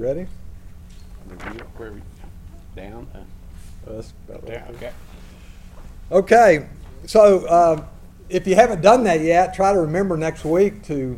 ready? Where we down? That's about right. Okay. Okay, so if you haven't done that yet, try to remember next week to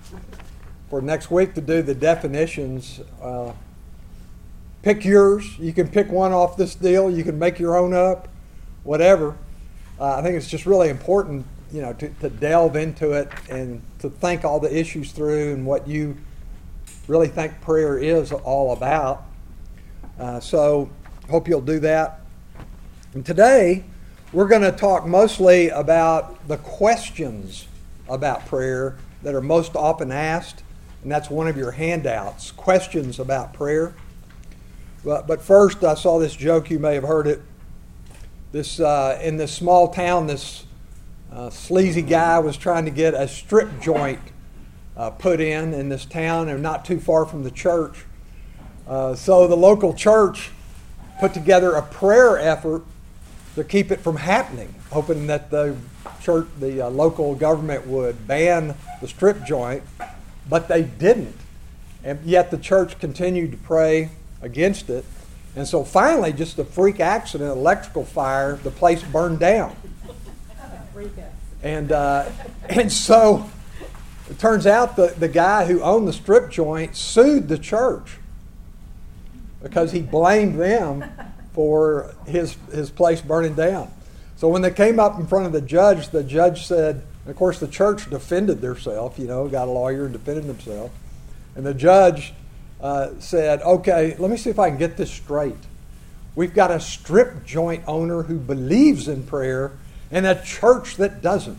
do the definitions. Pick yours. You can pick one off this deal. You can make your own up, whatever. I think it's just really important, to delve into it and to think all the issues through and what you really think prayer is all about. So hope you'll do that. And today, we're going to talk mostly about the questions about prayer that are most often asked, and that's one of your handouts, questions about prayer. But first, I saw this joke, you may have heard it. In this small town, this sleazy guy was trying to get a strip joint put in this town, and not too far from the church. So the local church put together a prayer effort to keep it from happening, hoping that the local government would ban the strip joint, but they didn't. And yet the church continued to pray against it. And so finally, just a freak accident, electrical fire, the place burned down. And so it turns out the guy who owned the strip joint sued the church because he blamed them for his place burning down. So when they came up in front of the judge said, of course the church defended themselves, got a lawyer and defended themselves. And the judge said, okay, let me see if I can get this straight. We've got a strip joint owner who believes in prayer and a church that doesn't.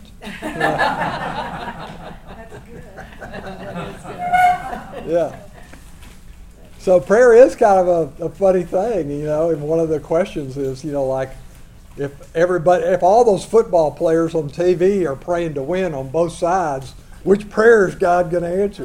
Yeah. So prayer is kind of a funny thing, and one of the questions is, like if all those football players on TV are praying to win on both sides, which prayer is God going to answer,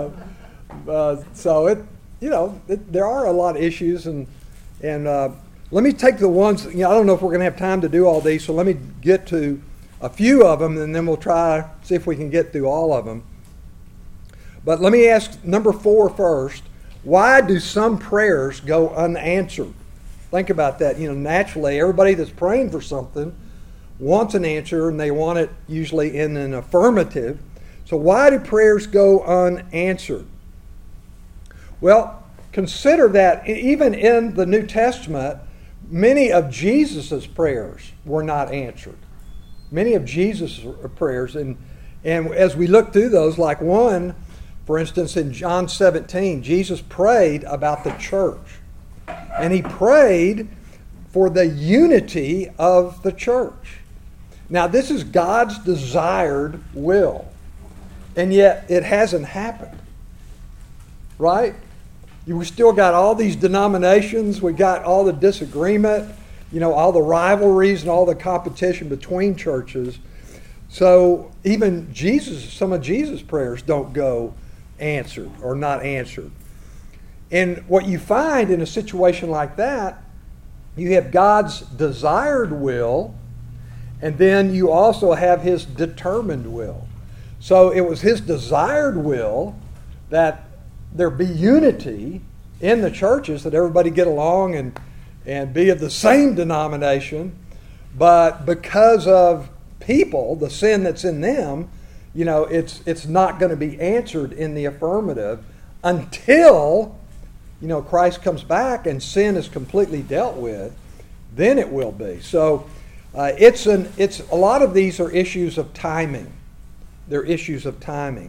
So there are a lot of issues, and let me take the ones, I don't know if we're going to have time to do all these, so let me get to a few of them, and then we'll try, see if we can get through all of them. But let me ask number 4 first. Why do some prayers go unanswered? Think about that. Naturally, everybody that's praying for something wants an answer, and they want it usually in an affirmative. So why do prayers go unanswered? Well, consider that even in the New Testament, many of Jesus' prayers were not answered. Many of Jesus' prayers, and as we look through those, like one, for instance, in John 17, Jesus prayed about the church. And he prayed for the unity of the church. Now, this is God's desired will. And yet, it hasn't happened. Right? We still got all these denominations. We got all the disagreement, all the rivalries and all the competition between churches. So even some of Jesus' prayers don't go answered or not answered. And what you find in a situation like that, you have God's desired will, and then you also have His determined will. So it was His desired will that there be unity in the churches, that everybody get along and be of the same denomination, but because of people, the sin that's in them, it's not going to be answered in the affirmative until, Christ comes back and sin is completely dealt with. Then it will be. So it's a lot of these are issues of timing. They're issues of timing.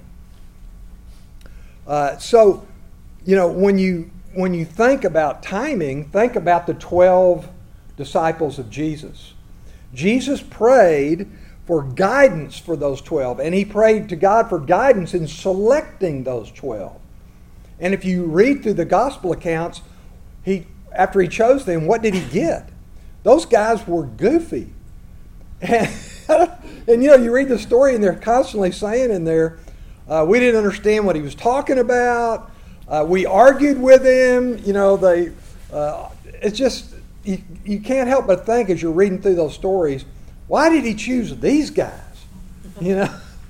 So when you think about timing, think about the 12 disciples of Jesus. Jesus prayed for guidance for those 12. And he prayed to God for guidance in selecting those 12. And if you read through the gospel accounts, after he chose them, what did he get? Those guys were goofy. And you read the story and they're constantly saying in there, we didn't understand what he was talking about. We argued with him. It's just, you can't help but think as you're reading through those stories, why did he choose these guys?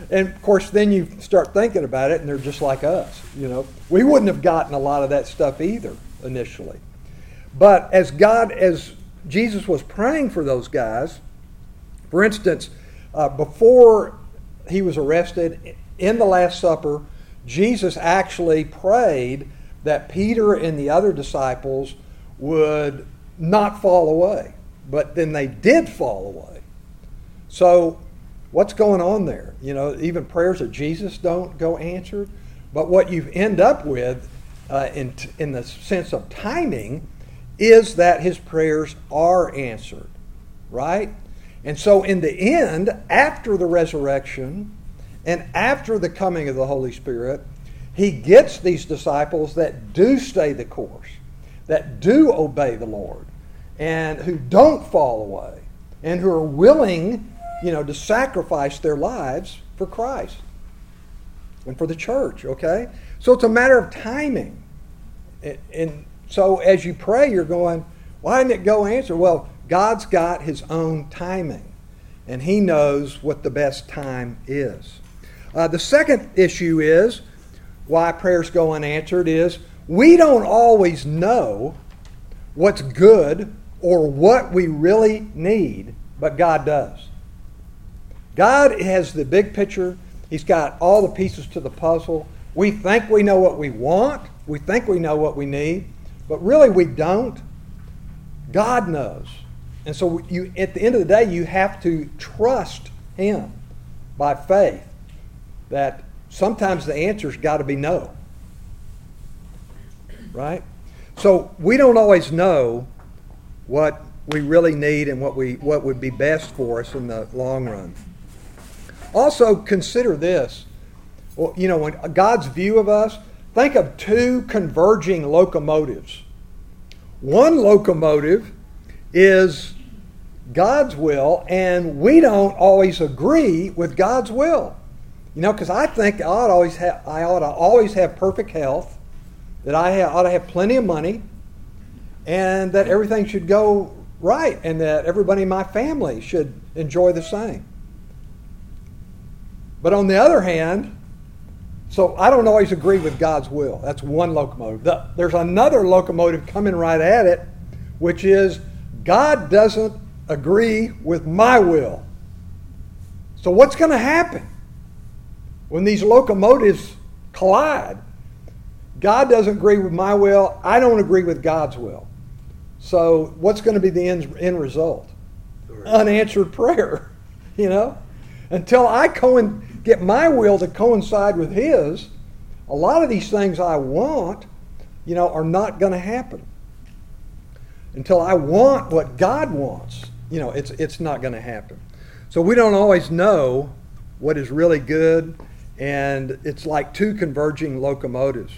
And of course, then you start thinking about it, and they're just like us. We wouldn't have gotten a lot of that stuff either initially. But as Jesus was praying for those guys, for instance, before he was arrested, in the Last Supper, Jesus actually prayed that Peter and the other disciples would not fall away. But then they did fall away. So what's going on there? Even prayers of Jesus don't go answered. But what you end up with in the sense of timing is that his prayers are answered, right? And so in the end, after the resurrection and after the coming of the Holy Spirit, he gets these disciples that do stay the course, that do obey the Lord, and who don't fall away, and who are willing, to sacrifice their lives for Christ and for the church, okay? So it's a matter of timing. And so as you pray, you're going, why didn't it go answer? Well, God's got his own timing, and he knows what the best time is. The second issue is, why prayers go unanswered, is we don't always know what's good or what we really need, but God does. God has the big picture. He's got all the pieces to the puzzle. We think we know what we want. We think we know what we need, but really we don't. God knows. And so at the end of the day, you have to trust him by faith that sometimes the answer's got to be no. Right? So we don't always know what we really need and what would be best for us in the long run. Also consider this. Well, when God's view of us, think of two converging locomotives. One locomotive is God's will, and we don't always agree with God's will. Because I think I ought to always have perfect health, that I ought to have plenty of money, and that everything should go right, and that everybody in my family should enjoy the same. But on the other hand, so I don't always agree with God's will. That's one locomotive. There's another locomotive coming right at it, which is God doesn't agree with my will. So what's going to happen when these locomotives collide? God doesn't agree with my will. I don't agree with God's will. So what's going to be the end result? Unanswered prayer, Until I get my will to coincide with his, a lot of these things I want, are not going to happen. Until I want what God wants, it's not going to happen. So we don't always know what is really good, and it's like two converging locomotives.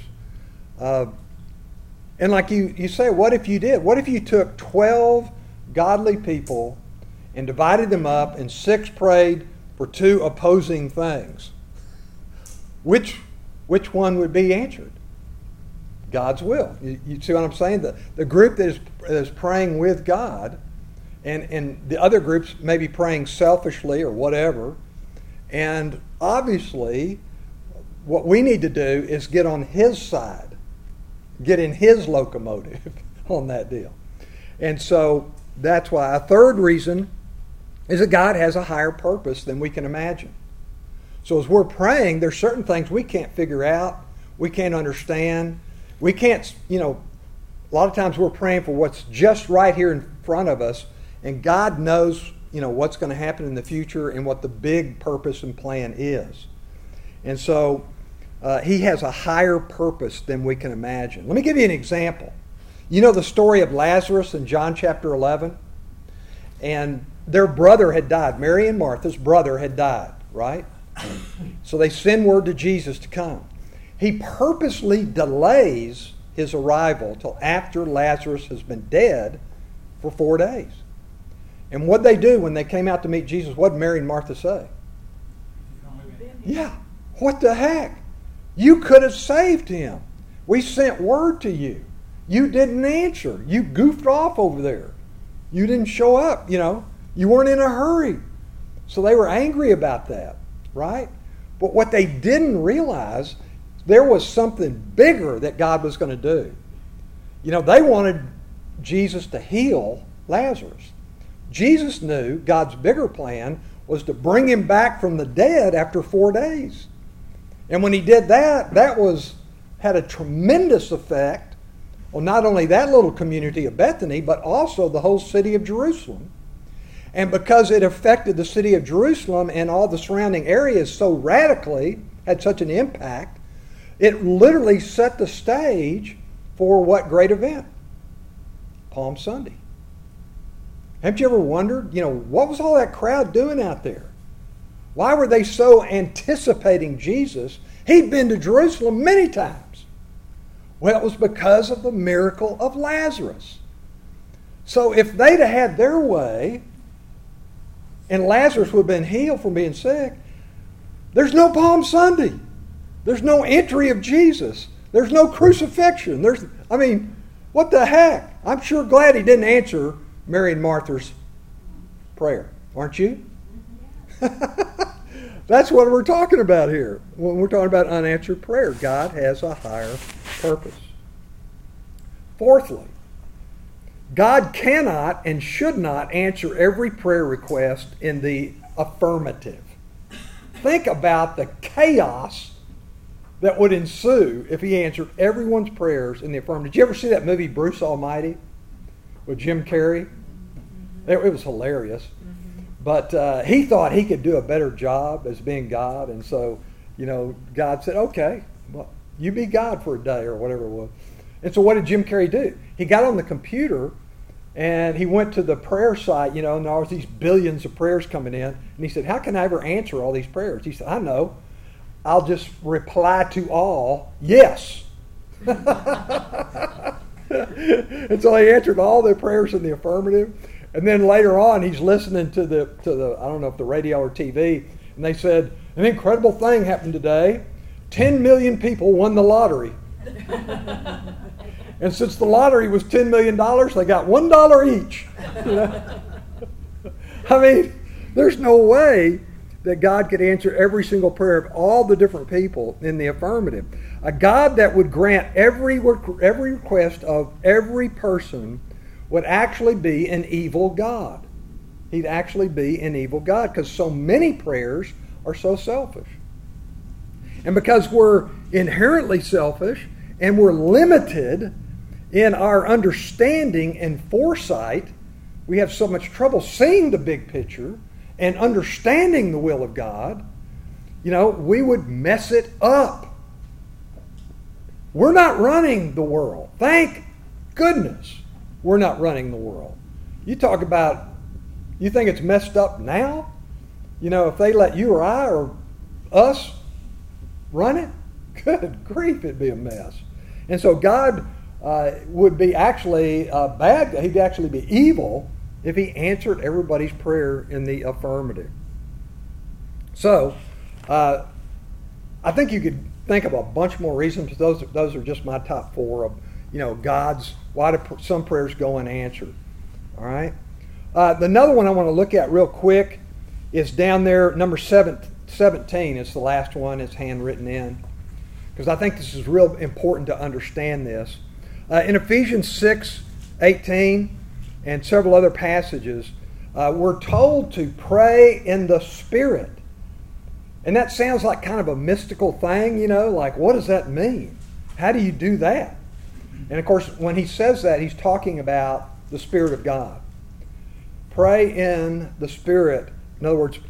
And like you say, what if you did? What if you took 12 godly people and divided them up, and 6 prayed for 2 opposing things? Which one would be answered? God's will. You see what I'm saying? The group that is praying with God, and the other groups may be praying selfishly or whatever. And obviously, what we need to do is get on his side. Get in his locomotive on that deal. And so that's why. A third reason is that God has a higher purpose than we can imagine. So as we're praying, there's certain things we can't figure out, we can't understand. We can't, a lot of times we're praying for what's just right here in front of us, and God knows, what's going to happen in the future and what the big purpose and plan is. And so he has a higher purpose than we can imagine. Let me give you an example. You know the story of Lazarus in John chapter 11? And their brother had died. Mary and Martha's brother had died, right? So they send word to Jesus to come. He purposely delays his arrival till after Lazarus has been dead for 4 days. And what they do when they came out to meet Jesus, what did Mary and Martha say? Yeah, what the heck? You could have saved him. We sent word to you. You didn't answer. You goofed off over there. You didn't show up, You weren't in a hurry. So they were angry about that, right? But what they didn't realize, there was something bigger that God was going to do. You know, they wanted Jesus to heal Lazarus. Jesus knew God's bigger plan was to bring him back from the dead after 4 days. And when he did that, had a tremendous effect on not only that little community of Bethany, but also the whole city of Jerusalem. And because it affected the city of Jerusalem and all the surrounding areas so radically, had such an impact, it literally set the stage for what great event? Palm Sunday. Haven't you ever wondered, what was all that crowd doing out there? Why were they so anticipating Jesus? He'd been to Jerusalem many times. Well, it was because of the miracle of Lazarus. So if they'd have had their way, and Lazarus would have been healed from being sick, there's no Palm Sunday. There's no entry of Jesus. There's no crucifixion. What the heck? I'm sure glad he didn't answer Mary and Martha's prayer. Aren't you? That's what we're talking about here. When we're talking about unanswered prayer, God has a higher purpose. Fourthly, God cannot and should not answer every prayer request in the affirmative. Think about the chaos that would ensue if he answered everyone's prayers in the affirmative. Did you ever see that movie Bruce Almighty with Jim Carrey? It was hilarious. But he thought he could do a better job as being God. And so, God said, okay, well, you be God for a day or whatever it was. And so what did Jim Carrey do? He got on the computer and he went to the prayer site, and there was these billions of prayers coming in. And he said, how can I ever answer all these prayers? He said, I know. I'll just reply to all, yes. And so he answered all the prayers in the affirmative. And then later on, he's listening to the I don't know if the radio or TV, and they said, an incredible thing happened today. 10 million people won the lottery. And since the lottery was $10 million, they got $1 each. There's no way that God could answer every single prayer of all the different people in the affirmative. A God that would grant every request of every person would actually be an evil God. He'd actually be an evil God because so many prayers are so selfish. And because we're inherently selfish and we're limited in our understanding and foresight, we have so much trouble seeing the big picture and understanding the will of God, we would mess it up. We're not running the world. Thank goodness we're not running the world. You talk about, you think it's messed up now? If they let you or I or us run it, good grief, it'd be a mess. And so God would be actually bad. He'd actually be evil if he answered everybody's prayer in the affirmative. So, I think you could think of a bunch more reasons. Those are just my top 4 of, God's, why do some prayers go unanswered? All right. Another one I want to look at real quick is down there, number 17. It's the last one. It's handwritten in. Because I think this is real important to understand this. In Ephesians 6:18 and several other passages, we're told to pray in the Spirit. And that sounds like kind of a mystical thing, like what does that mean? How do you do that? And of course, when he says that, he's talking about the Spirit of God. Pray in the Spirit. In other words,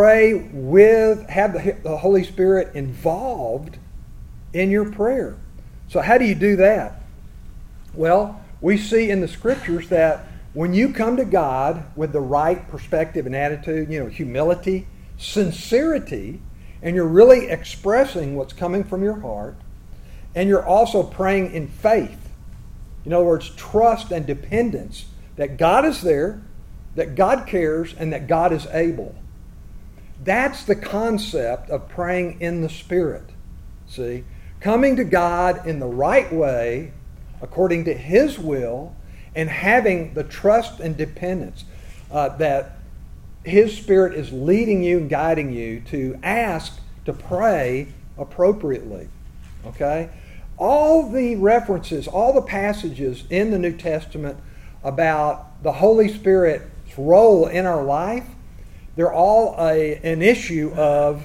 have the Holy Spirit involved in your prayer. So how do you do that? Well, we see in the Scriptures that when you come to God with the right perspective and attitude, humility, sincerity, and you're really expressing what's coming from your heart, and you're also praying in faith. In other words, trust and dependence that God is there, that God cares, and that God is able. That's the concept of praying in the Spirit. See? Coming to God in the right way, according to His will, and having the trust and dependence that His Spirit is leading you and guiding you to ask to pray appropriately. Okay? All the references, all the passages in the New Testament about the Holy Spirit's role in our life, they're all an issue of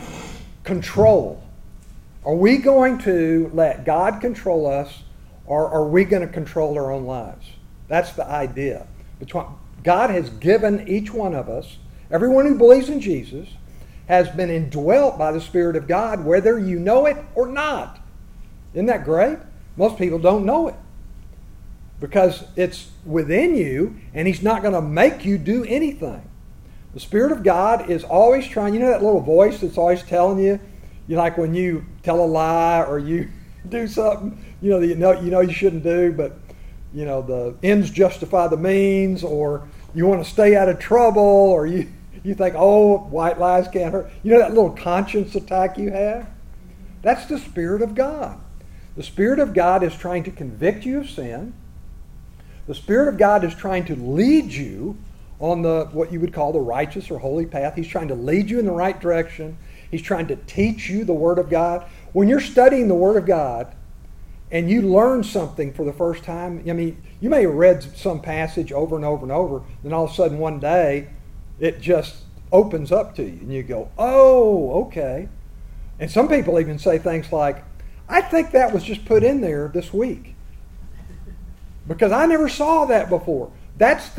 control. Are we going to let God control us, or are we going to control our own lives? That's the idea. God has given each one of us, everyone who believes in Jesus, has been indwelt by the Spirit of God, whether you know it or not. Isn't that great? Most people don't know it because it's within you, and He's not going to make you do anything. The Spirit of God is always trying. You know that little voice that's always telling you, like when you tell a lie or you do something, that you know you shouldn't do, but the ends justify the means, or you want to stay out of trouble, or you think, oh, white lies can't hurt. You know that little conscience attack you have? That's the Spirit of God. The Spirit of God is trying to convict you of sin. The Spirit of God is trying to lead you on what you would call the righteous or holy path. He's trying to lead you in the right direction. He's trying to teach you the Word of God. When you're studying the Word of God and you learn something for the first time, you may have read some passage over and over and over, then all of a sudden one day it just opens up to you and you go, oh, okay. And some people even say things like, I think that was just put in there this week because I never saw that before. That's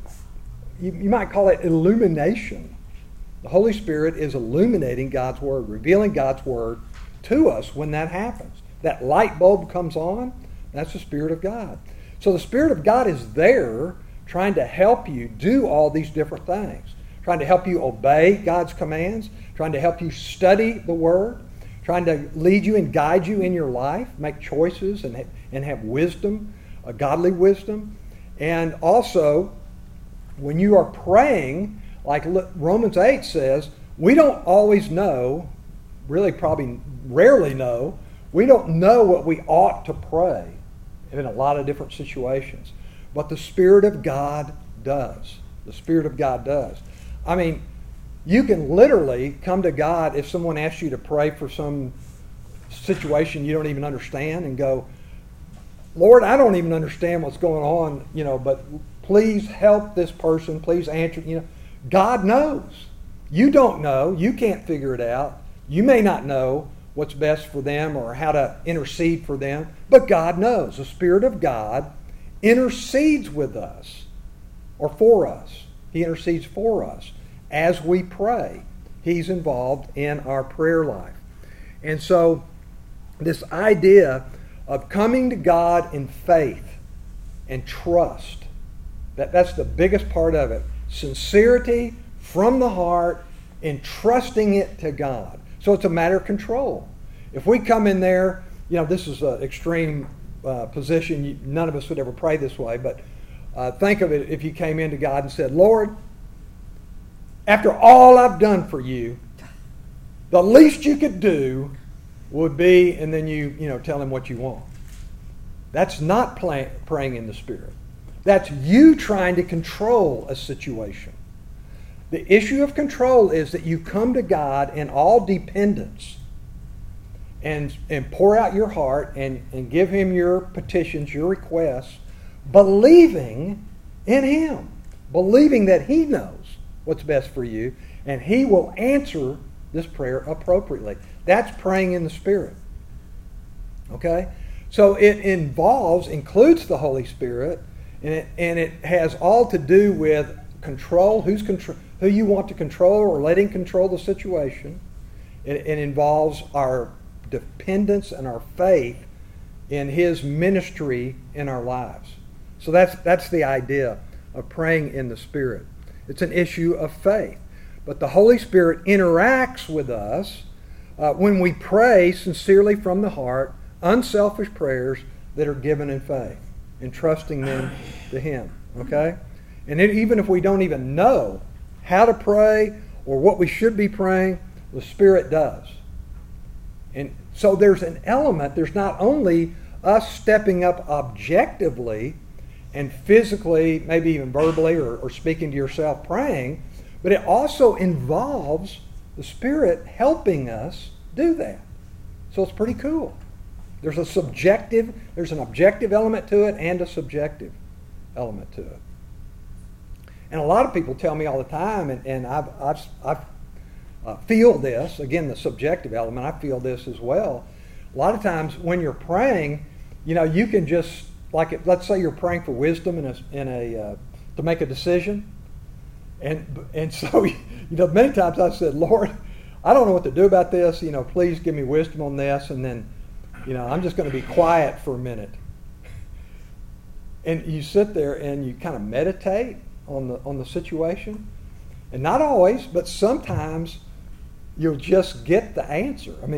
you might call it illumination. The Holy Spirit is illuminating God's Word, revealing God's Word to us when that happens. That light bulb comes on, that's the Spirit of God. So the Spirit of God is there trying to help you do all these different things, trying to help you obey God's commands, trying to help you study the Word, trying to lead you and guide you in your life, make choices and have wisdom, a godly wisdom. And also, when you are praying, like Romans 8 says, we don't always know, really probably rarely know, we don't know what we ought to pray in a lot of different situations. But the Spirit of God does. The Spirit of God does. You can literally come to God if someone asks you to pray for some situation you don't even understand and go, Lord, I don't even understand what's going on, but please help this person, please answer. God knows. You don't know. You can't figure it out. You may not know what's best for them or how to intercede for them, but God knows. The Spirit of God intercedes with us or for us. He intercedes for us. As we pray, He's involved in our prayer life. And so this idea of coming to God in faith and trust, that's the biggest part of it. Sincerity from the heart, entrusting it to God. So it's a matter of control. If we come in there, this is an extreme position. None of us would ever pray this way, but think of it if you came into God and said, Lord, after all I've done for you, the least you could do would be, and then you tell Him what you want. That's not praying in the Spirit. That's you trying to control a situation. The issue of control is that you come to God in all dependence and pour out your heart and give Him your petitions, your requests, believing in Him, believing that He knows what's best for you, and He will answer this prayer appropriately. That's praying in the Spirit. Okay? So it includes the Holy Spirit, and it has all to do with control, who you want to control or letting control the situation. It involves our dependence and our faith in His ministry in our lives. So that's the idea of praying in the Spirit. It's an issue of faith. But the Holy Spirit interacts with us when we pray sincerely from the heart, unselfish prayers that are given in faith, entrusting them to Him. Okay? And even if we don't even know how to pray or what we should be praying, the Spirit does. And so there's an element, there's not only us stepping up objectively and physically, maybe even verbally or speaking to yourself praying, but it also involves the Spirit helping us do that. So it's pretty cool. There's an objective element to it and a subjective element to it. And a lot of people tell me all the time, and I've feel this, again, the subjective element, I feel this as well. A lot of times when you're praying, you can just, let's say you're praying for wisdom to make a decision. And so, many times I've said, Lord, I don't know what to do about this. Please give me wisdom on this. And then, I'm just going to be quiet for a minute. And you sit there and you kind of meditate on the situation. And not always, but sometimes you'll just get the answer. I mean,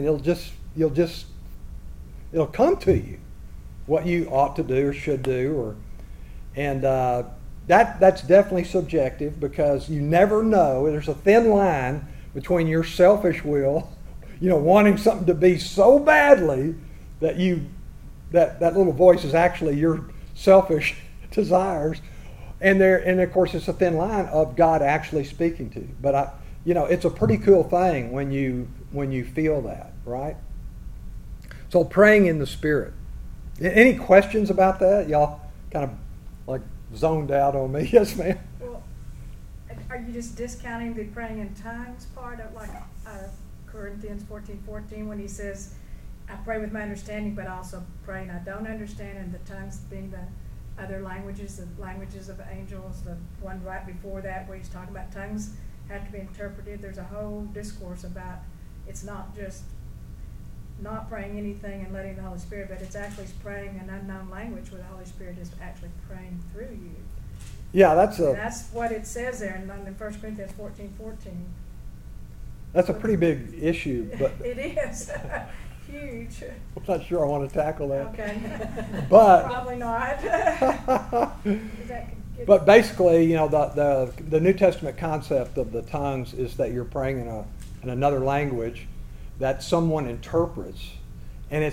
it'll come to you what you ought to do or should do, and that's definitely subjective, because you never know. There's a thin line between your selfish will, wanting something to be so badly that that little voice is actually your selfish desires, and of course it's a thin line of God actually speaking to you. But it's a pretty cool thing when you feel that, right? So praying in the Spirit. Any questions about that? Y'all kind of zoned out on me. Yes, ma'am. Well, are you just discounting the praying in tongues part of Corinthians 14:14 when he says, I pray with my understanding, but I also pray and I don't understand, and the tongues being the other languages, the languages of angels, the one right before that where he's talking about tongues have to be interpreted. There's a whole discourse about it's not just not praying anything and letting the Holy Spirit, but it's actually praying an unknown language where the Holy Spirit is actually praying through you. Yeah, that's what it says there in 1 Corinthians 14:14. That's a pretty big issue, but it is huge. I'm not sure I want to tackle that. Okay, but probably not. But basically, the New Testament concept of the tongues is that you're praying in another language that someone interprets, and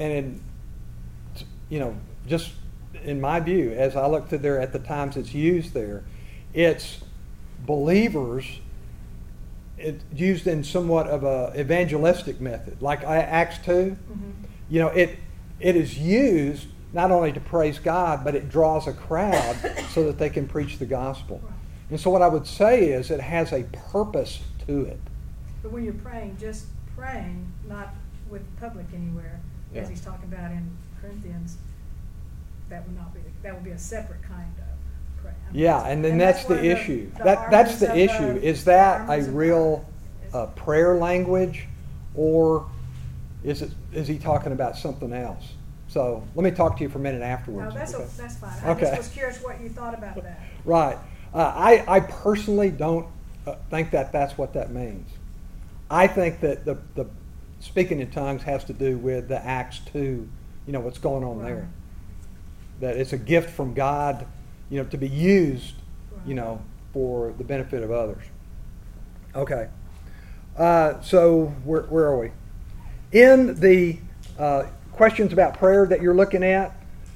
just in my view, as I look through there at the times it's used there, it's believers. It's used in somewhat of a evangelistic method, like Acts 2. Mm-hmm. It is used not only to praise God, but it draws a crowd so that they can preach the gospel. And so what I would say is it has a purpose to it. But when you're praying, just praying, not with public anywhere, as he's talking about in Corinthians, that would be a separate kind of prayer. And then that's the issue. That's the issue. Is that a real prayer language, or is he talking about something else? So let me talk to you for a minute afterwards. No, that's fine. I Okay. just was curious what you thought about that. Right. I personally don't think that's what that means. I think that the speaking in tongues has to do with the Acts 2, what's going on there. That it's a gift from God, to be used, for the benefit of others. Okay. So where are we? In the questions about prayer that you're looking at,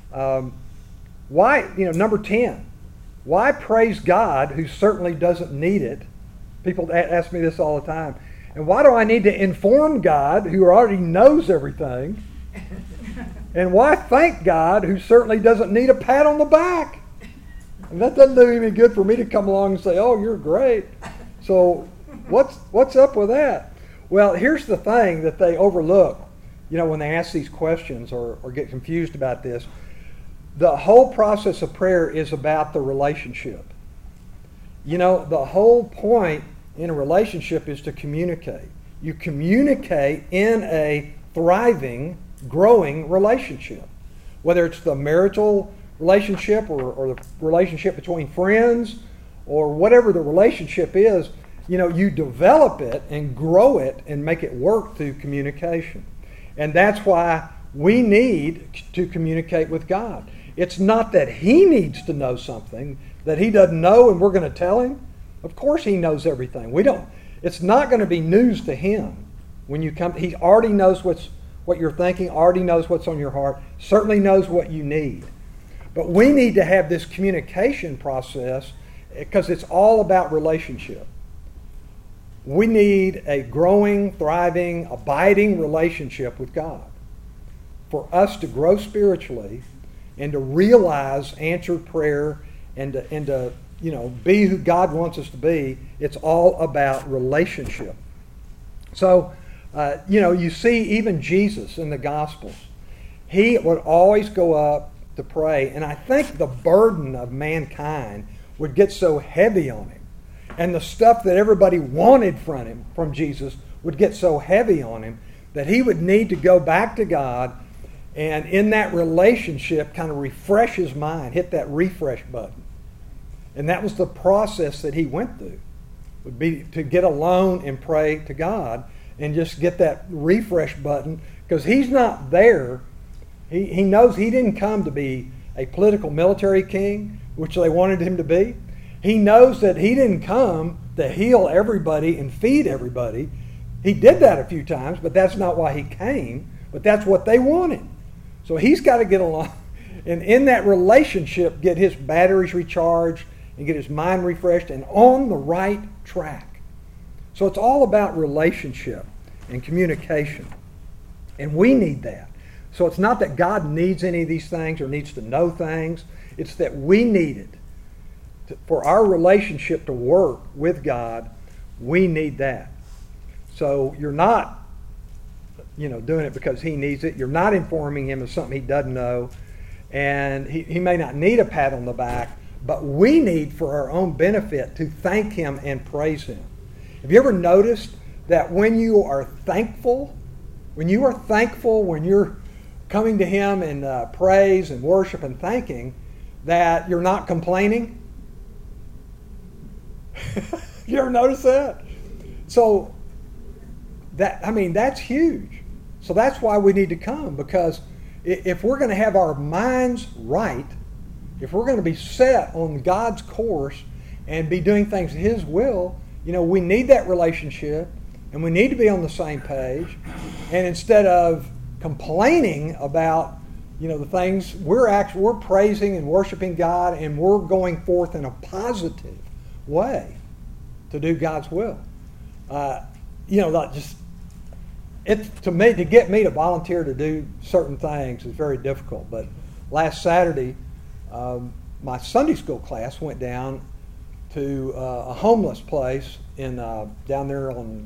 why, number 10, why praise God who certainly doesn't need it? People ask me this all the time. And why do I need to inform God who already knows everything? And why thank God who certainly doesn't need a pat on the back? And that doesn't do any good for me to come along and say, oh, you're great. So what's up with that? Well, here's the thing that they overlook, when they ask these questions or get confused about this. The whole process of prayer is about the relationship. The whole point in a relationship is to communicate. You communicate in a thriving, growing relationship. Whether it's the marital relationship or the relationship between friends or whatever the relationship is, you develop it and grow it and make it work through communication. And that's why we need to communicate with God. It's not that He needs to know something that He doesn't know and we're going to tell Him. Of course He knows everything. It's not going to be news to Him when you come. He already knows what you're thinking, already knows what's on your heart, certainly knows what you need. But we need to have this communication process because it's all about relationship. We need a growing, thriving, abiding relationship with God. For us to grow spiritually and to realize answered prayer and to be who God wants us to be, it's all about relationship. So, you see even Jesus in the Gospels. He would always go up to pray, and I think the burden of mankind would get so heavy on him, and the stuff that everybody wanted from Jesus would get so heavy on him that he would need to go back to God and in that relationship kind of refresh his mind, hit that refresh button. And that was the process that he went through, would be to get alone and pray to God and just get that refresh button, because he's not there. He knows he didn't come to be a political military king, which they wanted him to be. He knows that he didn't come to heal everybody and feed everybody. He did that a few times, but that's not why he came. But that's what they wanted. So he's got to get along and in that relationship get his batteries recharged and get his mind refreshed and on the right track. So it's all about relationship and communication. And we need that. So it's not that God needs any of these things or needs to know things. It's that we need it. For our relationship to work with God, we need that. So you're not, doing it because he needs it. You're not informing him of something he doesn't know. And he may not need a pat on the back, but we need for our own benefit to thank him and praise him. Have you ever noticed that when you are thankful, when you're coming to him in praise and worship and thanking, that you're not complaining? You ever notice that? So that's huge. So that's why we need to come, because if we're going to have our minds right, if we're going to be set on God's course and be doing things His will, we need that relationship and we need to be on the same page. And instead of complaining about the things, we're praising and worshiping God, and we're going forth in a positive way to do God's will. Not just to get me to volunteer to do certain things is very difficult. But last Saturday, my Sunday school class went down to a homeless place in down there on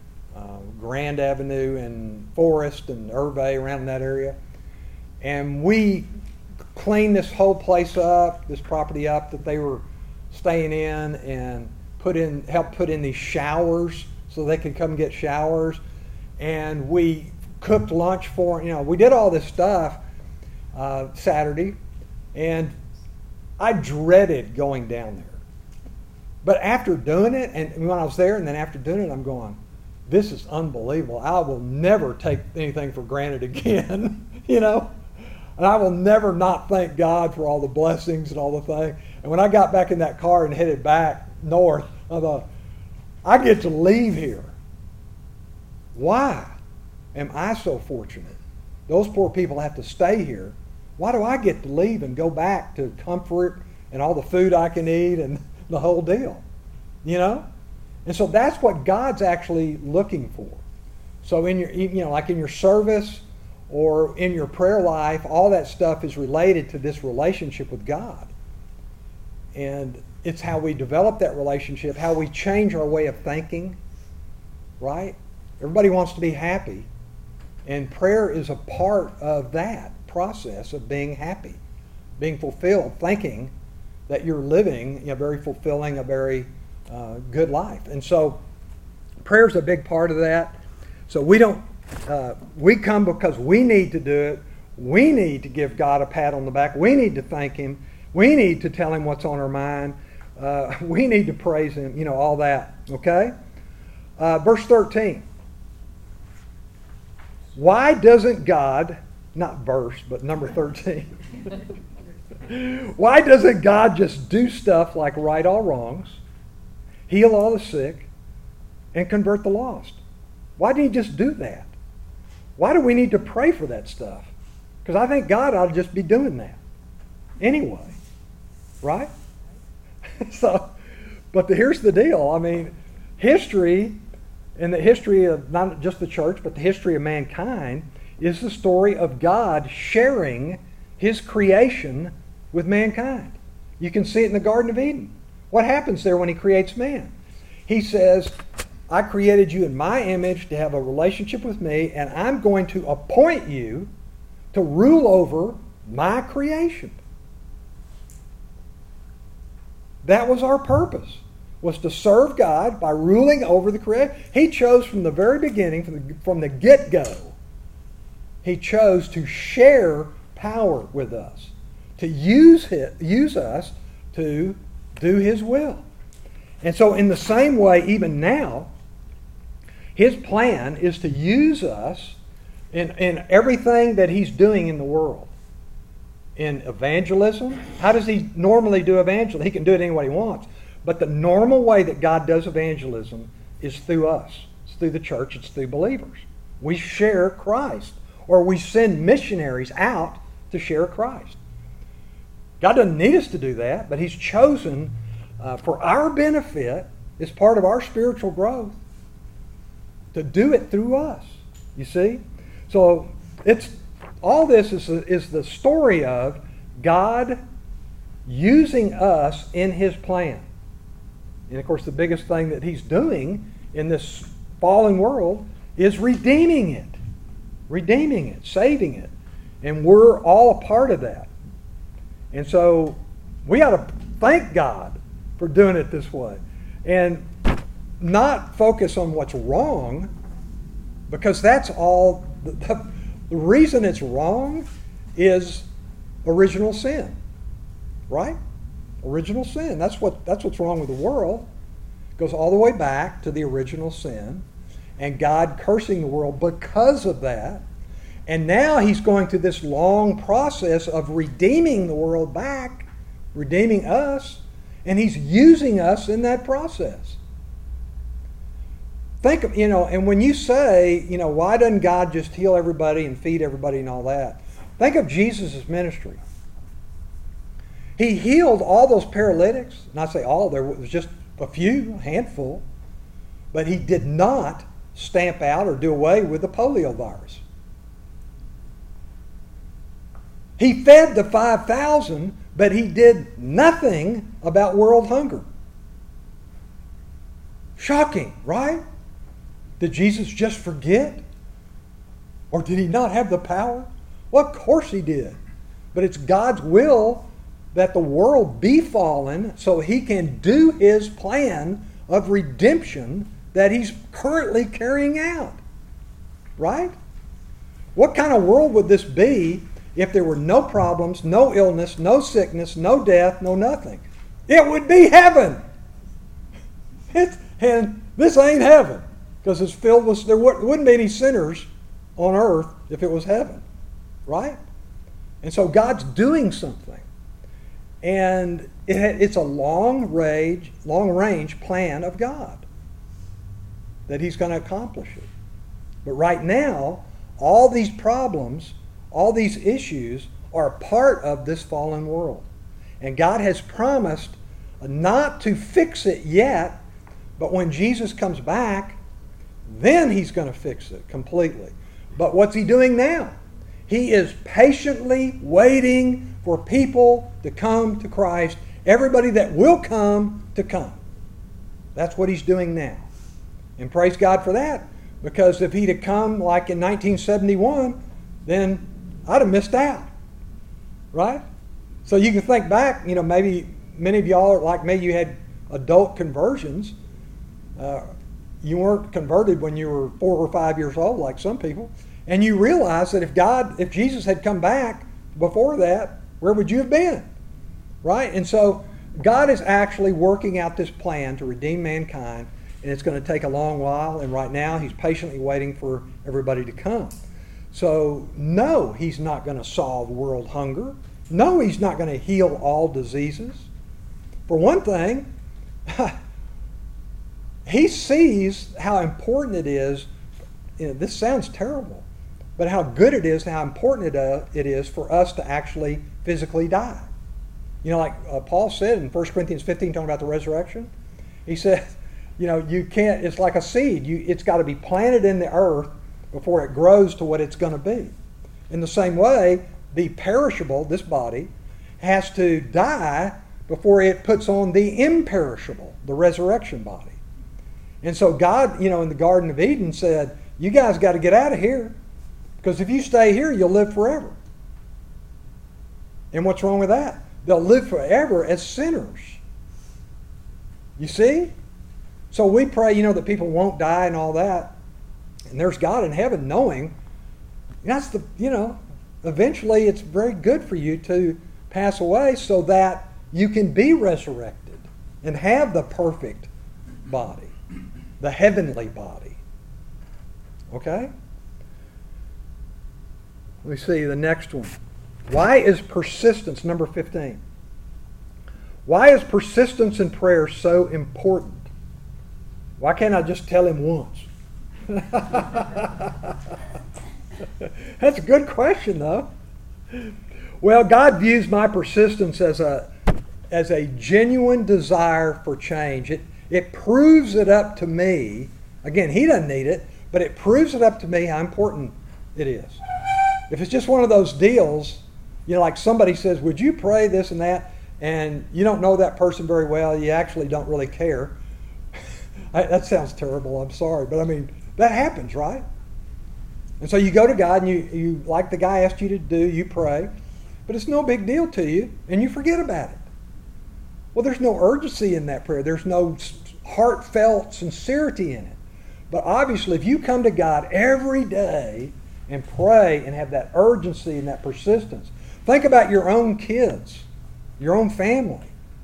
Grand Avenue and Forest and Irvay, around that area, and we cleaned this whole place up, this property up that they were staying in, and helped put in these showers so they could come get showers. And we cooked lunch for them. We did all this stuff Saturday, and I dreaded going down there. But after doing it, and when I was there, and then after doing it, I'm going, this is unbelievable. I will never take anything for granted again, And I will never not thank God for all the blessings and all the things. And when I got back in that car and headed back north, I thought, I get to leave here. Why am I so fortunate? Those poor people have to stay here. Why do I get to leave and go back to comfort and all the food I can eat and the whole deal? And so that's what God's actually looking for. So in your, like in your service or in your prayer life, all that stuff is related to this relationship with God. And it's how we develop that relationship, how we change our way of thinking, right? Everybody wants to be happy, and prayer is a part of that process of being happy, being fulfilled, thinking that you're living a very fulfilling, a very good life. And so prayer is a big part of that. So we come because we need to do it. We need to give God a pat on the back. We need to thank Him. We need to tell Him what's on our mind. We need to praise Him, all that. Okay? Verse 13. Why doesn't God, not verse, but number 13. Why doesn't God just do stuff like right all wrongs, heal all the sick, and convert the lost? Why didn't He just do that? Why do we need to pray for that stuff? Because I think God ought to just be doing that anyway, right? But here's the deal. history, and the history of not just the church, but the history of mankind, is the story of God sharing His creation with mankind. You can see it in the Garden of Eden. What happens there when He creates man? He says, I created you in my image to have a relationship with me, and I'm going to appoint you to rule over my creation. That was our purpose, was to serve God by ruling over the creation. He chose from the very beginning, from the get-go, He chose to share power with us, to use us to do His will. And so in the same way, even now, His plan is to use us in everything that He's doing in the world. In evangelism, how does He normally do evangelism? He can do it any way He wants. But the normal way that God does evangelism is through us. It's through the church. It's through believers. We share Christ. Or we send missionaries out to share Christ. God doesn't need us to do that, but He's chosen for our benefit, as part of our spiritual growth, to do it through us. You see? So all this is the story of God using us in His plan. And of course, the biggest thing that He's doing in this fallen world is redeeming it, saving it. And we're all a part of that. And so we ought to thank God for doing it this way. And not focus on what's wrong, because that's all. The reason it's wrong is original sin. Right? Original sin. That's what's wrong with the world. It goes all the way back to the original sin. And God cursing the world because of that. And now He's going through this long process of redeeming the world back, redeeming us, and He's using us in that process. Think of, and when you say, why doesn't God just heal everybody and feed everybody and all that? Think of Jesus' ministry. He healed all those paralytics. And I say all, there was just a few, a handful. But He did not stamp out or do away with the polio virus. He fed the 5,000, but He did nothing about world hunger. Shocking, right? Did Jesus just forget? Or did He not have the power? Well, of course He did. But it's God's will that the world be fallen so He can do His plan of redemption that He's currently carrying out. Right? What kind of world would this be if there were no problems, no illness, no sickness, no death, no nothing? It would be heaven. And this ain't heaven, because it's filled with, there wouldn't be any sinners on earth if it was heaven. Right? And so God's doing something. And it's a long-range plan of God that He's going to accomplish it. But right now, all these problems, all these issues are a part of this fallen world. And God has promised not to fix it yet, but when Jesus comes back, then He's going to fix it completely. But what's He doing now? He is patiently waiting for people to come to Christ, everybody that will come to come. That's what He's doing now. And praise God for that, because if He'd have come like in 1971, then I'd have missed out. Right? So you can think back, maybe many of y'all are like me, you had adult conversions. You weren't converted when you were 4 or 5 years old like some people. And you realize that if Jesus had come back before that, where would you have been? Right? And so God is actually working out this plan to redeem mankind, and it's going to take a long while, and right now He's patiently waiting for everybody to come. So no, He's not going to solve world hunger. No, He's not going to heal all diseases. For one thing, He sees how important it is. This sounds terrible, but how good it is, how important it is for us to actually physically die. Like Paul said in 1 Corinthians 15, talking about the resurrection, he said, You can't, it's like a seed. It's got to be planted in the earth before it grows to what it's going to be. In the same way, the perishable, this body, has to die before it puts on the imperishable, the resurrection body. And so God, in the Garden of Eden said, you guys got to get out of here, because if you stay here, you'll live forever. And what's wrong with that? They'll live forever as sinners. You see? So we pray, that people won't die and all that. And there's God in heaven knowing that's eventually it's very good for you to pass away so that you can be resurrected and have the perfect body, the heavenly body. Okay? Let me see the next one. Why is persistence, number 15? Why is persistence in prayer so important? Why can't I just tell him once? That's a good question, though. Well, God views my persistence as a genuine desire for change. It proves it up to me. Again, he doesn't need it, but it proves it up to me how important it is. If it's just one of those deals, like somebody says, would you pray this and that, and you don't know that person very well, you actually don't really care. That sounds terrible, I'm sorry, but that happens, right? And so you go to God and you like the guy asked you to do, you pray, but it's no big deal to you, and you forget about it. Well, there's no urgency in that prayer. There's no heartfelt sincerity in it. But obviously, if you come to God every day and pray and have that urgency and that persistence, think about your own kids, your own family,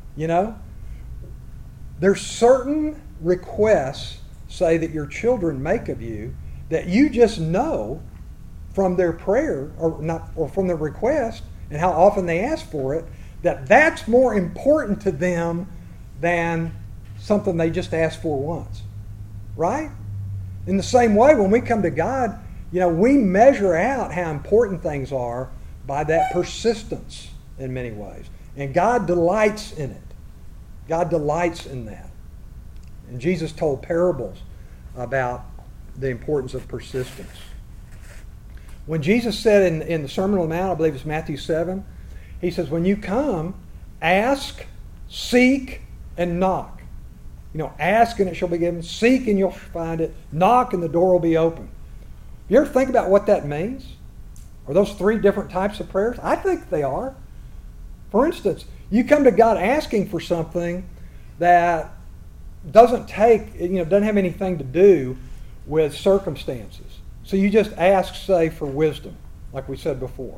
There's certain requests, say, that your children make of you that you just know from their prayer or from their request and how often they ask for it, that's more important to them than something they just asked for once. Right? In the same way, when we come to God, we measure out how important things are by that persistence in many ways. And God delights in it. God delights in that. And Jesus told parables about the importance of persistence. When Jesus said in the Sermon on the Mount, I believe it's Matthew 7, he says, when you come, ask, seek, and knock. Ask and it shall be given, seek and you'll find it, knock and the door will be open. You ever think about what that means? Are those three different types of prayers? I think they are. For instance, you come to God asking for something that doesn't have anything to do with circumstances. So you just ask, say, for wisdom, like we said before.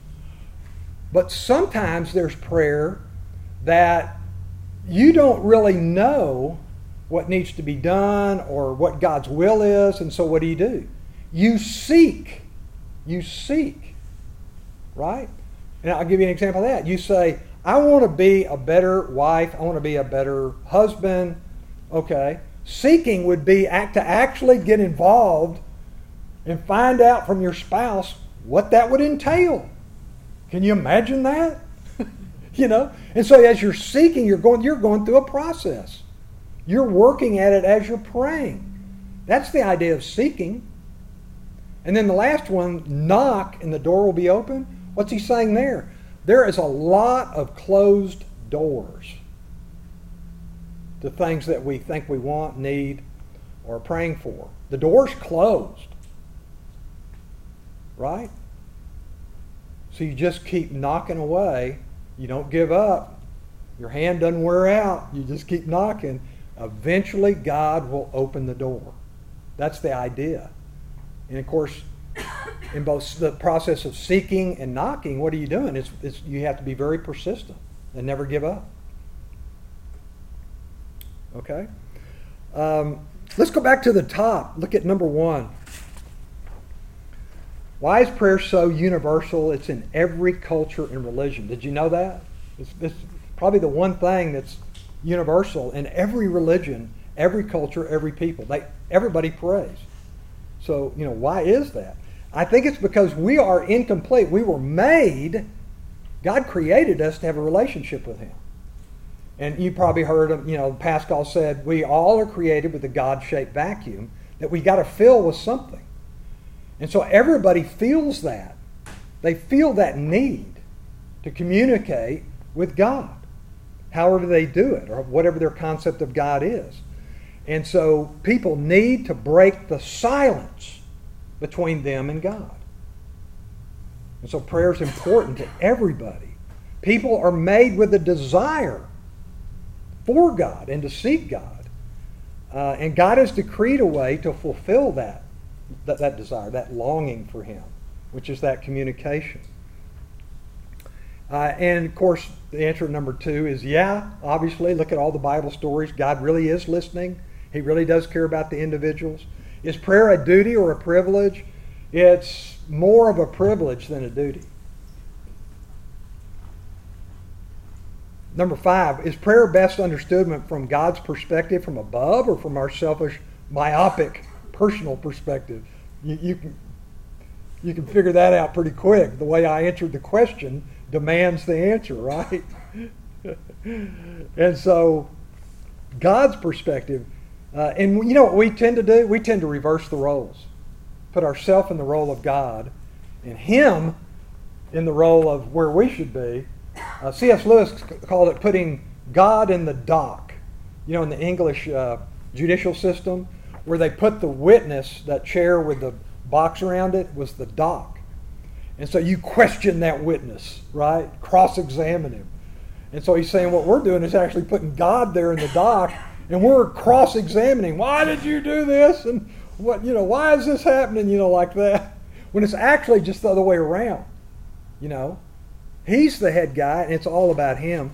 But sometimes there's prayer that you don't really know what needs to be done or what God's will is, and so what do? You seek. You seek. Right? And I'll give you an example of that. You say, I want to be a better wife. I want to be a better husband. Okay. Seeking would be to actually get involved and find out from your spouse what that would entail. Can you imagine that? And so as you're seeking, you're going through a process. You're working at it as you're praying. That's the idea of seeking. And then the last one, knock and the door will be open. What's he saying there? There is a lot of closed doors to things that we think we want, need, or are praying for. The door's closed. Right? So you just keep knocking away. You don't give up. Your hand doesn't wear out. You just keep knocking. Eventually, God will open the door. That's the idea. And of course, in both the process of seeking and knocking, what are you doing? You have to be very persistent and never give up. Okay? Let's go back to the top. Look at number 1. Why is prayer so universal? It's in every culture and religion. Did you know that? It's probably the one thing that's universal in every religion, every culture, every people. Everybody prays. So, why is that? I think it's because we are incomplete. We were made, God created us to have a relationship with Him. And you probably heard of, Pascal said, we all are created with a God-shaped vacuum that we got to fill with something. And so everybody feels that. They feel that need to communicate with God, however they do it, or whatever their concept of God is. And so people need to break the silence between them and God. And so prayer is important to everybody. People are made with a desire for God and to seek God. And God has decreed a way to fulfill that desire, that longing for Him, which is that communication. And of course, the answer number 2 is obviously, look at all the Bible stories. God really is listening. He really does care about the individuals. Is prayer a duty or a privilege? It's more of a privilege than a duty. Number 5, is prayer best understood from God's perspective from above or from our selfish, myopic, personal perspective? You can figure that out pretty quick. The way I answered the question demands the answer, right? And so God's perspective, and you know what we tend to do? We tend to reverse the roles. Put ourselves in the role of God and Him in the role of where we should be. C.S. Lewis called it putting God in the dock. In the English judicial system, where they put the witness, that chair with the box around it, was the dock. And so you question that witness, right? Cross-examine him. And so he's saying what we're doing is actually putting God there in the dock, and we're cross-examining. Why did you do this? And why is this happening? Like that. When it's actually just the other way around. He's the head guy, and it's all about Him.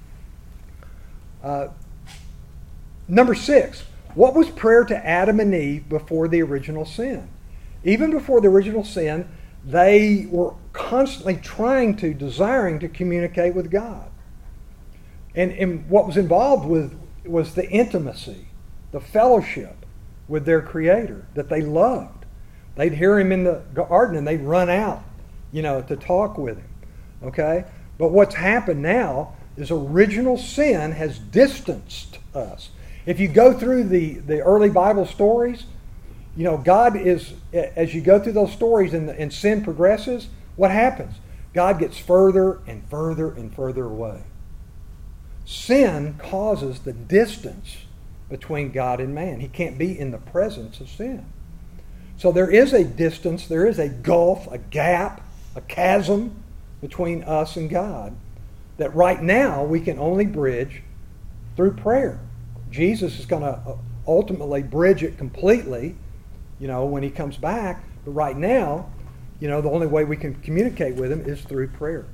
Number 6, what was prayer to Adam and Eve before the original sin? Even before the original sin, they were constantly desiring to communicate with God. And what was involved was the intimacy, the fellowship with their Creator that they loved. They'd hear Him in the garden and they'd run out, to talk with Him. Okay? But what's happened now is original sin has distanced us. If you go through the early Bible stories, God is, as you go through those stories and sin progresses, what happens? God gets further and further and further away. Sin causes the distance between God and man. He can't be in the presence of sin. So there is a distance, there is a gulf, a gap, a chasm between us and God that right now we can only bridge through prayer. Jesus is going to ultimately bridge it completely, when He comes back. But right now, the only way we can communicate with Him is through prayer.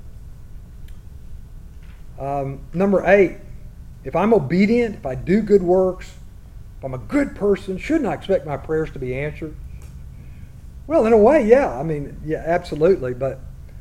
Number 8, if I'm obedient, if I do good works, if I'm a good person, shouldn't I expect my prayers to be answered? Well, in a way, yeah. Absolutely. But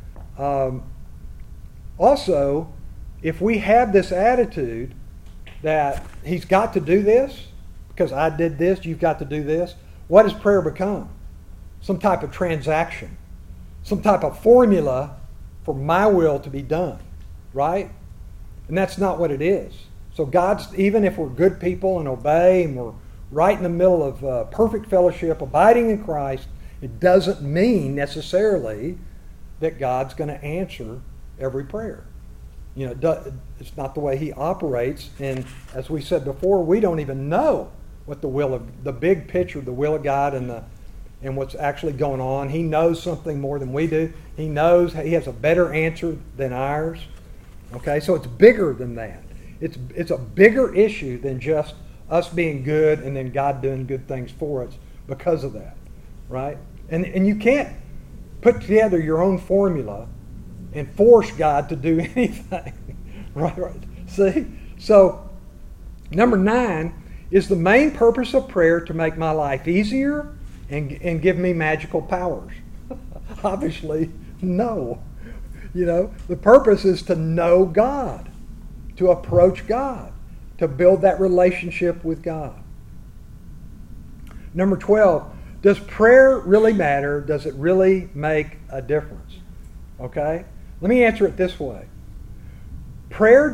also, if we have this attitude that He's got to do this, because I did this, you've got to do this, what does prayer become? Some type of transaction. Some type of formula for my will to be done. Right? And that's not what it is. So even if we're good people and obey and we're right in the middle of perfect fellowship, abiding in Christ, it doesn't mean necessarily that God's going to answer every prayer. It's not the way He operates. And as we said before, we don't even know what the big picture, the will of God and what's actually going on. He knows something more than we do. He knows He has a better answer than ours. Okay, so it's bigger than that. It's a bigger issue than just us being good and then God doing good things for us because of that, right? And you can't put together your own formula and force God to do anything, right? See? So, number 9, is the main purpose of prayer to make my life easier and give me magical powers? Obviously, no. The purpose is to know God, to approach God, to build that relationship with God. Number 12, does prayer really matter? Does it really make a difference? Okay? Let me answer it this way. prayer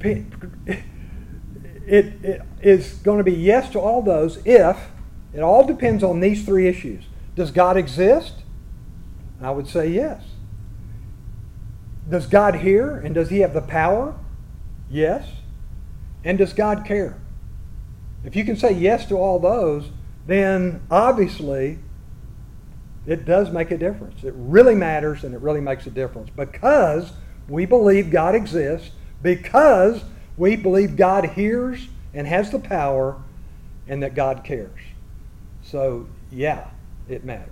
it is going to be yes to all those if it all depends on these three issues. Does God exist? I would say yes. Does God hear, and does He have the power? Yes. And does God care? If you can say yes to all those, then obviously it does make a difference. It really matters, and it really makes a difference because we believe God exists, because we believe God hears and has the power, and that God cares. So, yeah, it matters.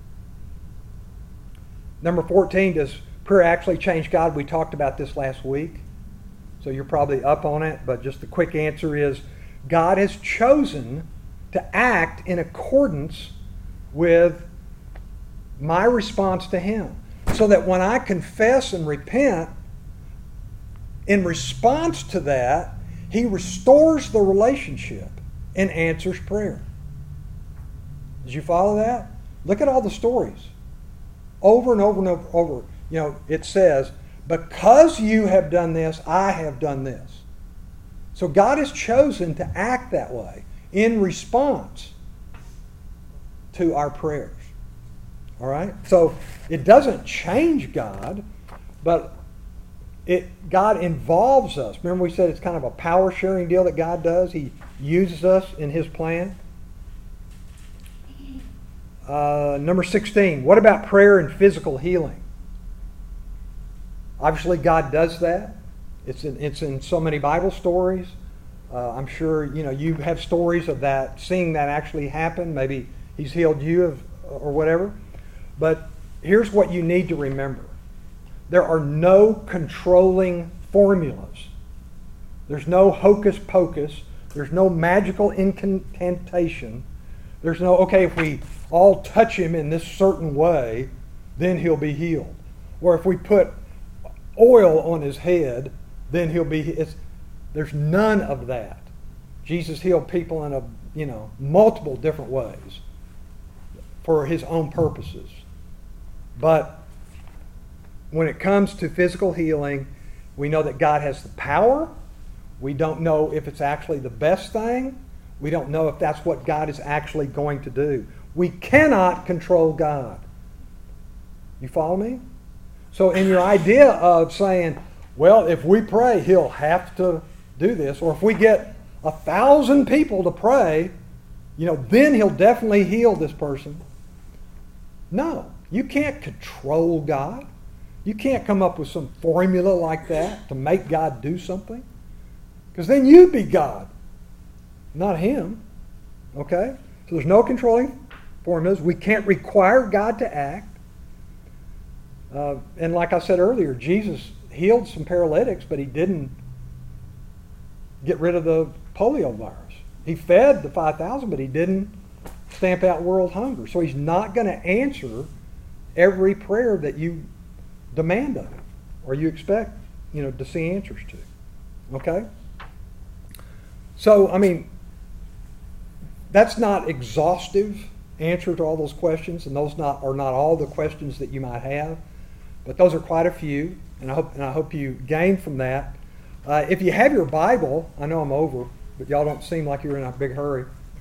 Number 14, does prayer actually change God? We talked about this last week, so you're probably up on it, but just the quick answer is God has chosen to act in accordance with my response to Him, so that when I confess and repent, in response to that, He restores the relationship and answers prayer. Did you follow that? Look at all the stories. Over and over and over. You know, it says, because you have done this, I have done this. So God has chosen to act that way in response to our prayers. All right? So it doesn't change God, but God involves us. Remember we said it's kind of a power sharing deal that God does. He uses us in His plan. Number 16, what about prayer and physical healing? Obviously God does that. It's in so many Bible stories. I'm sure you have stories of that, seeing that actually happen. Maybe He's healed you or whatever. But here's what you need to remember. There are no controlling formulas. There's no hocus pocus. There's no magical incantation. There's no, okay, if we all touch Him in this certain way, then He'll be healed. Or if we put oil on His head, then He'll be... There's none of that. Jesus healed people in multiple different ways for His own purposes. But when it comes to physical healing, we know that God has the power. We don't know if it's actually the best thing. We don't know if that's what God is actually going to do. We cannot control God. You follow me? So in your idea of saying, well, if we pray, He'll have to do this, or if we get 1,000 people to pray, then He'll definitely heal this person. No, you can't control God. You can't come up with some formula like that to make God do something. Because then you'd be God, not Him. Okay? So there's no controlling formulas. We can't require God to act. And like I said earlier, Jesus healed some paralytics, but He didn't get rid of the polio virus. He fed the 5,000, but He didn't stamp out world hunger. So He's not going to answer every prayer that you demand of Him or you expect, to see answers to. Okay? So, that's not exhaustive answer to all those questions, and those are not all the questions that you might have, but those are quite a few, and I hope you gain from that. If you have your Bible, I know I'm over, but y'all don't seem like you're in a big hurry.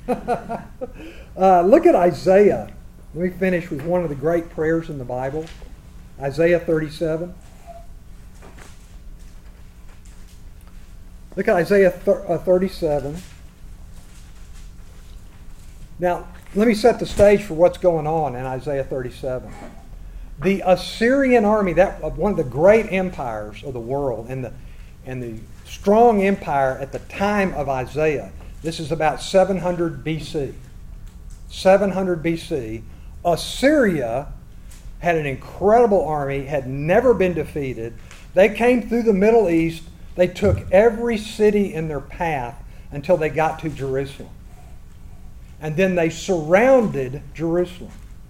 Look at Isaiah. Let me finish with one of the great prayers in the Bible, Isaiah 37. Look at Isaiah 37. Now, let me set the stage for what's going on in Isaiah 37. The Assyrian army, that one of the great empires of the world, and the strong empire at the time of Isaiah, this is about 700 BC. 700 BC, Assyria had an incredible army, had never been defeated. They came through the Middle East. They took every city in their path until they got to Jerusalem. And then they surrounded Jerusalem.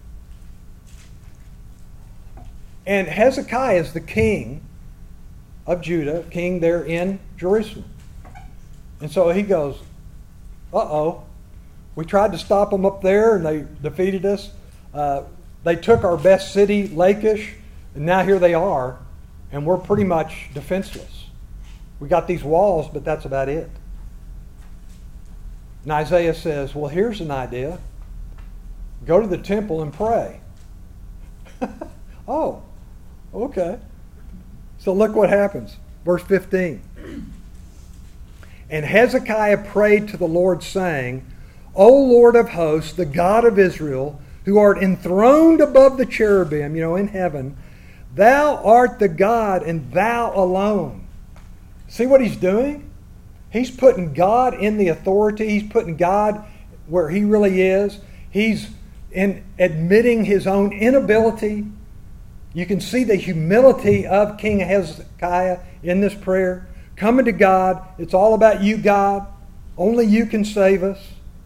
And Hezekiah is the king of Judah, king there in Jerusalem. And so he goes, uh-oh, we tried to stop them up there and they defeated us. They took our best city, Lachish, and now here they are, and we're pretty much defenseless. We got these walls, but that's about it. And Isaiah says, well, here's an idea. Go to the temple and pray. Oh, okay. So look what happens. Verse 15. And Hezekiah prayed to the Lord, saying, O Lord of hosts, the God of Israel, who art enthroned above the cherubim, in heaven, thou art the God, and thou alone. See what he's doing? He's putting God in the authority. He's putting God where he really is. He's admitting his own inability. You can see the humility of King Hezekiah in this prayer. Coming to God. It's all about you, God. Only you can save us.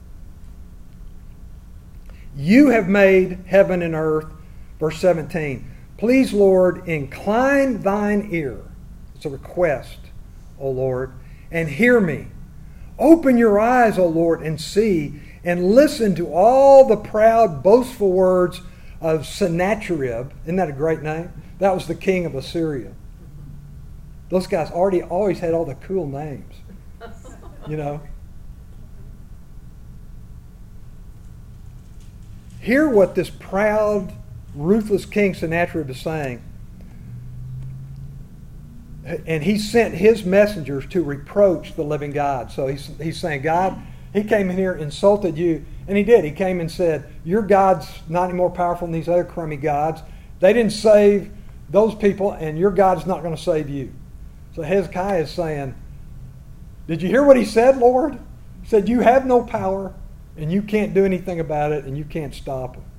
You have made heaven and earth. Verse 17. Please, Lord, incline thine ear. It's a request, O Lord, and hear me. Open your eyes, O Lord, and see, and listen to all the proud, boastful words of Sennacherib. Isn't that a great name? That was the king of Assyria. Those guys always had all the cool names. Hear what this proud, ruthless king Sennacherib is saying. And he sent his messengers to reproach the living God. So he's saying, God, he came in here, insulted you. And he did. He came and said, your God's not any more powerful than these other crummy gods. They didn't save those people, and your God's not going to save you. So Hezekiah is saying, did you hear what he said, Lord? He said, you have no power, and you can't do anything about it, and you can't stop him.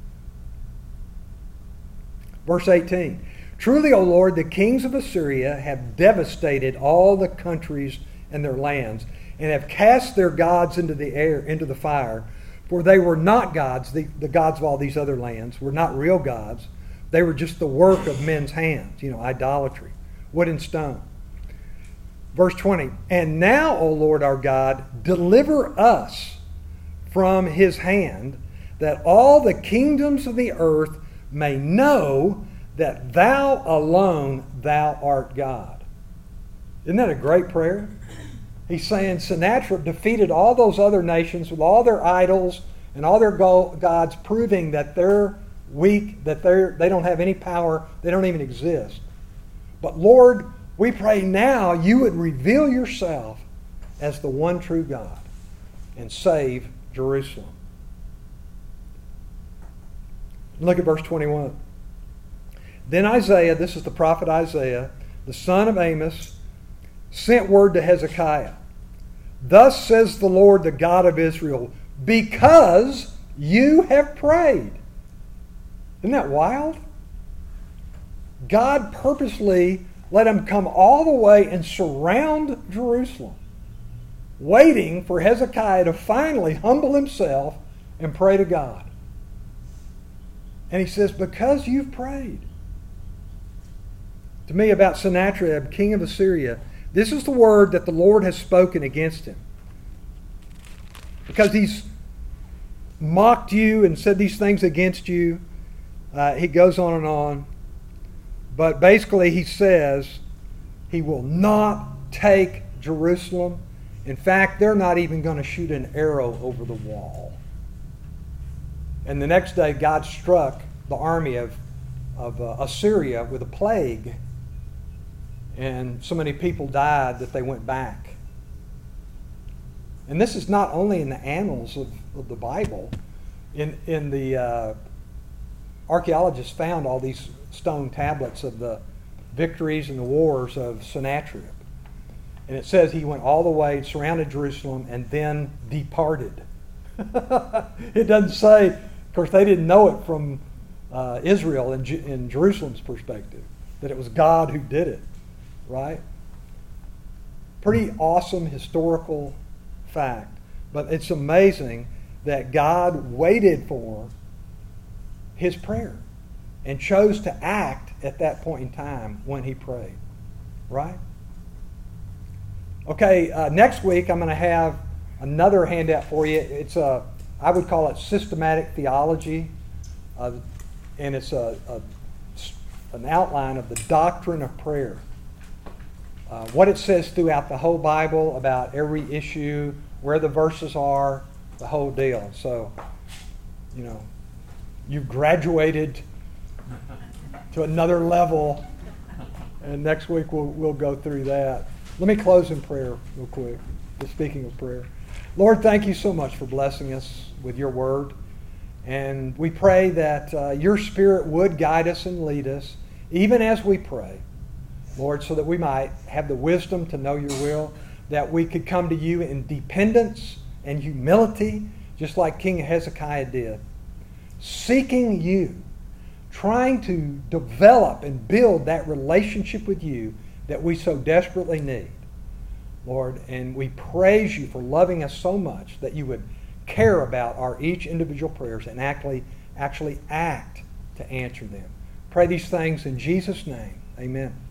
Verse 18. Truly, O Lord, the kings of Assyria have devastated all the countries and their lands, and have cast their gods into the air, into the fire. For they were not gods, the gods of all these other lands were not real gods. They were just the work of men's hands, idolatry, wood and stone. Verse 20, and now, O Lord our God, deliver us from his hand, that all the kingdoms of the earth may know that thou alone, thou art God. Isn't that a great prayer? He's saying Sennacherib defeated all those other nations with all their idols and all their gods, proving that they're weak, that they don't have any power, they don't even exist. But Lord, we pray now you would reveal yourself as the one true God and save Jerusalem. Look at verse 21. Then Isaiah, this is the prophet Isaiah, the son of Amos, sent word to Hezekiah. Thus says the Lord, the God of Israel, because you have prayed. Isn't that wild? God purposely let him come all the way and surround Jerusalem, waiting for Hezekiah to finally humble himself and pray to God. And he says, because you've prayed. To me, about Sennacherib, king of Assyria, this is the word that the Lord has spoken against him. Because he's mocked you and said these things against you. He goes on and on. But basically he says he will not take Jerusalem. In fact, they're not even going to shoot an arrow over the wall. And the next day God struck the army of Assyria with a plague. And so many people died that they went back. And this is not only in the annals of the Bible. In the archaeologists found all these stone tablets of the victories and the wars of Sennacherib. And it says he went all the way, surrounded Jerusalem, and then departed. It doesn't say, of course they didn't know it from Israel and in Jerusalem's perspective, that it was God who did it. Right? Pretty awesome historical fact. But it's amazing that God waited for his prayer and chose to act at that point in time when he prayed. Right? Okay, next week I'm going to have another handout for you. It's I would call it systematic theology. And it's an outline of the doctrine of prayer. what it says throughout the whole Bible about every issue, where the verses are, the whole deal. So, you know, you've graduated to another level, and next week we'll go through that. Let me close in prayer real quick, just speaking of prayer. Lord, thank you so much for blessing us with your word. And we pray that your Spirit would guide us and lead us, even as we pray, Lord, so that we might have the wisdom to know your will, that we could come to you in dependence and humility, just like King Hezekiah did, seeking you, trying to develop and build that relationship with you that we so desperately need, Lord. And we praise you for loving us so much that you would care about our each individual prayers and actually act to answer them. Pray these things in Jesus' name. Amen.